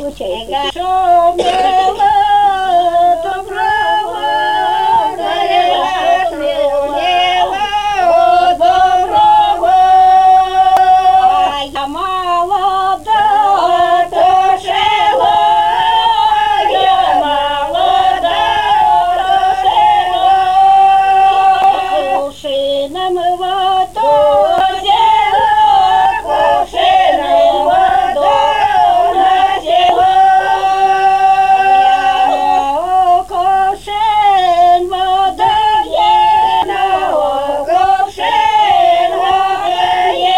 Шумела доброго, шумела доброго, а я молода, то шела, я молода, то шела, кувшином водою взяла, кувшином водою взяла, кувшин водою, кувшин водою,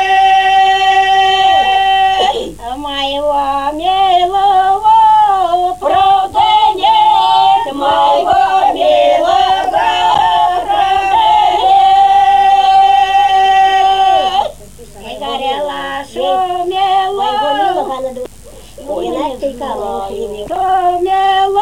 моего милого продает, моего милого продает. И горела, шумела, шумела.